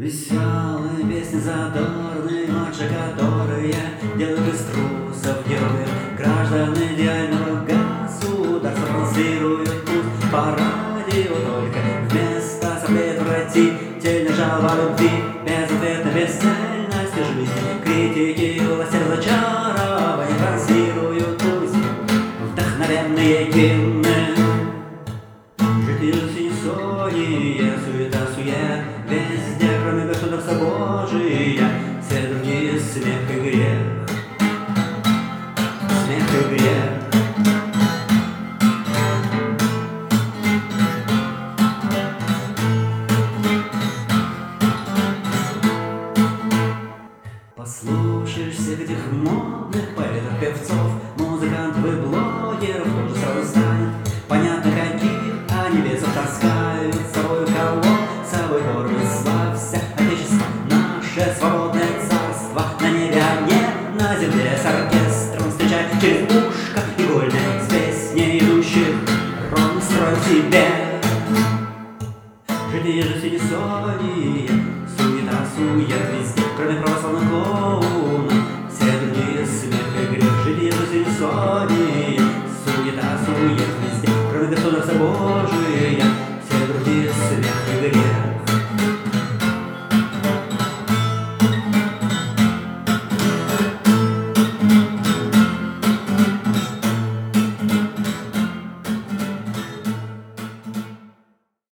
Веселые песни, задорные матчи, которые делают из трусов героев. Граждан идеального государства транслируют путь по радио только. Вместо соплей отвратительной жалобы о любви, безответной бесцельности жизни, критики власти разочарования транслируют путь вдохновенные гимны. Жители синесоние, суета-сует, везде, кроме государства Божия, все другие смех и грех, смех и грех. Послушаешь всех этих модных поэтов, певцов, музыкантов и блогеров, тоже сразу станет понятно, каких они весов таскают с собой, кого с собой кормят. Славься, Отечество, наше свободное царство, на небе огне, на земле с оркестром встречай через ушко игольное, с песней идущих ровно строй в себе. Житие же синесоние, суета-сует везде, кроме православных клоунов, все другие смех и грех. Житие же синесоние, суета-сует везде, кроме государства Божия,